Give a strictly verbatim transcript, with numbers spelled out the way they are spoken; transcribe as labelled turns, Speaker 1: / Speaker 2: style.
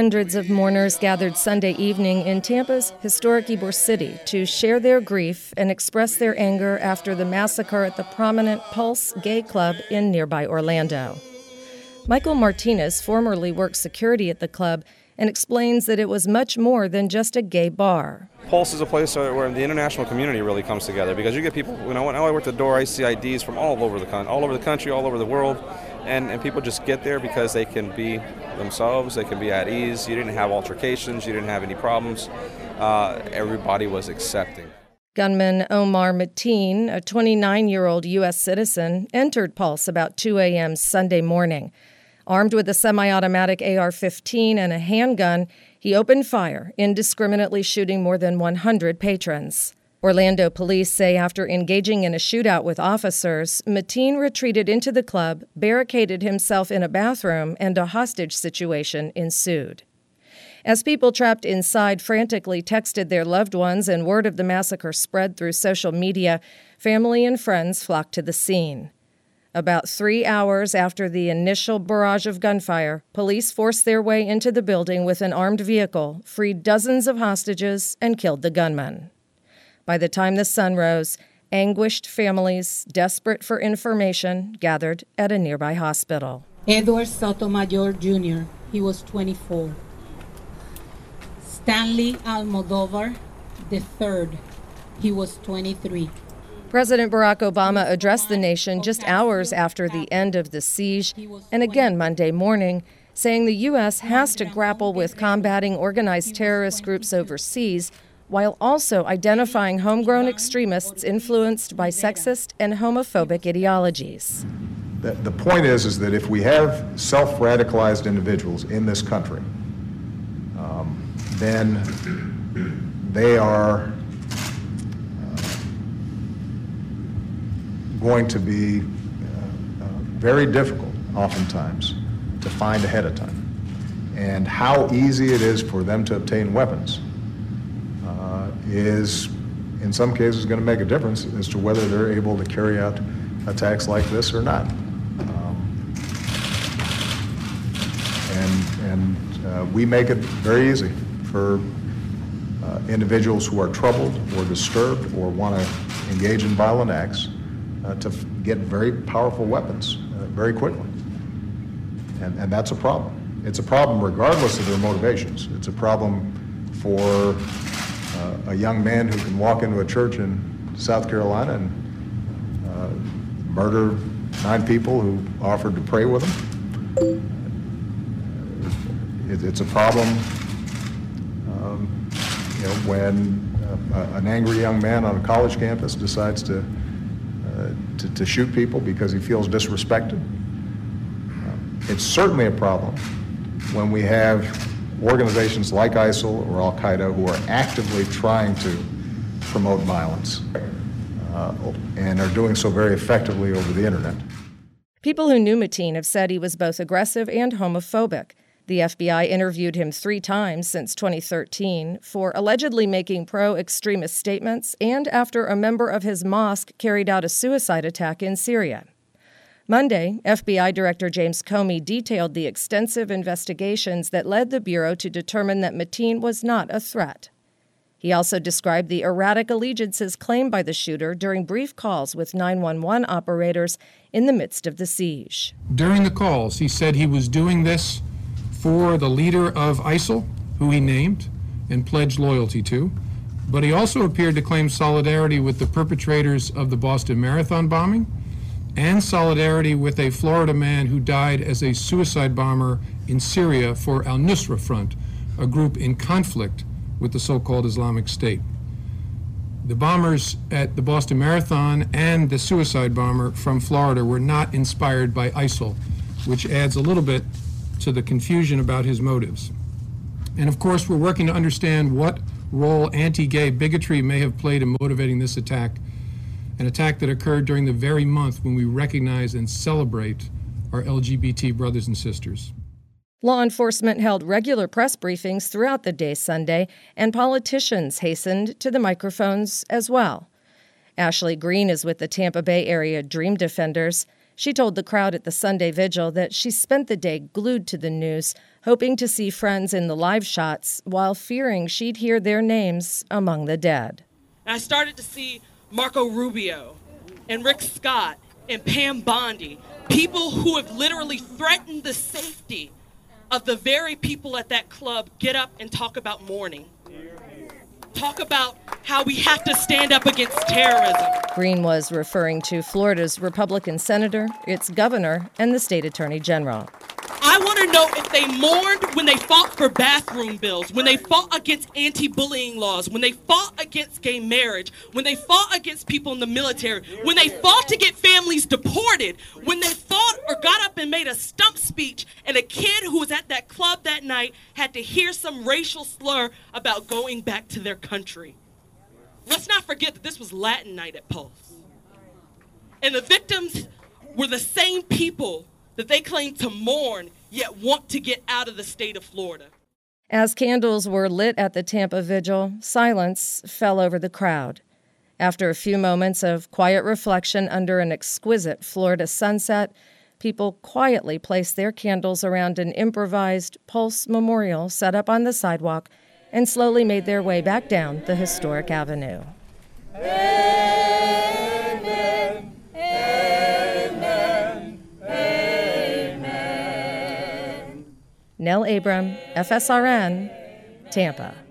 Speaker 1: Hundreds of mourners gathered Sunday evening in Tampa's historic Ybor City to share their grief and express their anger after the massacre at the prominent Pulse Gay Club in nearby Orlando. Michael Martinez formerly worked security at the club and explains that it was much more than just a gay bar.
Speaker 2: Pulse is a place where the international community really comes together, because you get people, you know, when I work the door, I see I Ds from all over the country, all over the country, all over the world, and, and people just get there because they can be themselves, they can be at ease. You didn't have altercations, you didn't have any problems. Uh, everybody was accepting.
Speaker 1: Gunman Omar Mateen, a twenty-nine-year-old U S citizen, entered Pulse about two a.m. Sunday morning. Armed with a semi-automatic A R fifteen and a handgun, he opened fire, indiscriminately shooting more than one hundred patrons. Orlando police say after engaging in a shootout with officers, Mateen retreated into the club, barricaded himself in a bathroom, and a hostage situation ensued. As people trapped inside frantically texted their loved ones and word of the massacre spread through social media, family and friends flocked to the scene. About three hours after the initial barrage of gunfire, police forced their way into the building with an armed vehicle, freed dozens of hostages, and killed the gunman. By the time the sun rose, anguished families, desperate for information, gathered at a nearby hospital.
Speaker 3: Edward Sotomayor Junior, he was twenty-four. Stanley Almodovar the third, he was twenty-three.
Speaker 1: President Barack Obama addressed the nation just hours after the end of the siege, and again Monday morning, saying the U S has to grapple with combating organized terrorist groups overseas, while also identifying homegrown extremists influenced by sexist and homophobic ideologies.
Speaker 4: The, the point is, is that if we have self-radicalized individuals in this country, um, then they are uh, going to be uh, uh, very difficult, oftentimes, to find ahead of time. And how easy it is for them to obtain weapons is, in some cases, going to make a difference as to whether they're able to carry out attacks like this or not. Um, and and uh, we make it very easy for uh, individuals who are troubled or disturbed or want to engage in violent acts uh, to f- get very powerful weapons uh, very quickly. And, and that's a problem. It's a problem regardless of their motivations. It's a problem for Uh, a young man who can walk into a church in South Carolina and uh, murder nine people who offered to pray with him. It, it's a problem, um, you know, when uh, an angry young man on a college campus decides to, uh, to, to shoot people because he feels disrespected. Uh, it's certainly a problem when we have organizations like ISIL or Al-Qaeda who are actively trying to promote violence uh, and are doing so very effectively over the internet.
Speaker 1: People who knew Mateen have said he was both aggressive and homophobic. The F B I interviewed him three times since twenty thirteen for allegedly making pro-extremist statements and after a member of his mosque carried out a suicide attack in Syria. Monday, F B I Director James Comey detailed the extensive investigations that led the Bureau to determine that Mateen was not a threat. He also described the erratic allegiances claimed by the shooter during brief calls with nine one one operators in the midst of the siege.
Speaker 5: During the calls, he said he was doing this for the leader of ISIL, who he named and pledged loyalty to, but he also appeared to claim solidarity with the perpetrators of the Boston Marathon bombing and solidarity with a Florida man who died as a suicide bomber in Syria for Al-Nusra Front, a group in conflict with the so-called Islamic State. The bombers at the Boston Marathon and the suicide bomber from Florida were not inspired by ISIL, which adds a little bit to the confusion about his motives. And of course, we're working to understand what role anti-gay bigotry may have played in motivating this attack, an attack that occurred during the very month when we recognize and celebrate our L G B T brothers and sisters.
Speaker 1: Law enforcement held regular press briefings throughout the day Sunday, and politicians hastened to the microphones as well. Ashley Green is with the Tampa Bay Area Dream Defenders. She told the crowd at the Sunday vigil that she spent the day glued to the news, hoping to see friends in the live shots while fearing she'd hear their names among the dead.
Speaker 6: I started to see Marco Rubio and Rick Scott and Pam Bondi, people who have literally threatened the safety of the very people at that club, get up and talk about mourning. Talk about how we have to stand up against terrorism.
Speaker 1: Green was referring to Florida's Republican senator, its governor, and the state attorney general.
Speaker 6: I want to know if they mourned when they fought for bathroom bills, when they fought against anti-bullying laws, when they fought against gay marriage, when they fought against people in the military, when they fought to get families deported, when they fought or got up and made a stump speech and a kid who was at that club that night had to hear some racial slur about going back to their country. Let's not forget that this was Latin night at Pulse. And the victims were the same people that they claim to mourn, yet want to get out of the state of Florida.
Speaker 1: As candles were lit at the Tampa vigil, silence fell over the crowd. After a few moments of quiet reflection under an exquisite Florida sunset, people quietly placed their candles around an improvised Pulse memorial set up on the sidewalk and slowly made their way back down the historic avenue.
Speaker 7: Amen.
Speaker 1: Nell Abram, F S R N, Tampa.